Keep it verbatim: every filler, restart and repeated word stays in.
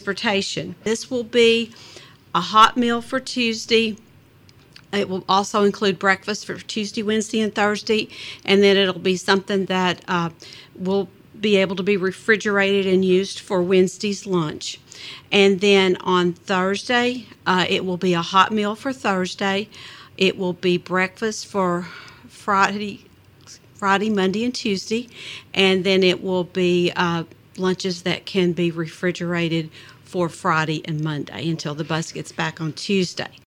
transportation. This will be a hot meal for Tuesday. It will also include breakfast for Tuesday, Wednesday, and Thursday, and then it'll be something that uh, will be able to be refrigerated and used for Wednesday's lunch. And then on Thursday, uh, it will be a hot meal for Thursday. It will be breakfast for Friday, Friday, Monday, and Tuesday, and then it will be uh, lunches that can be refrigerated for Friday and Monday until the bus gets back on Tuesday.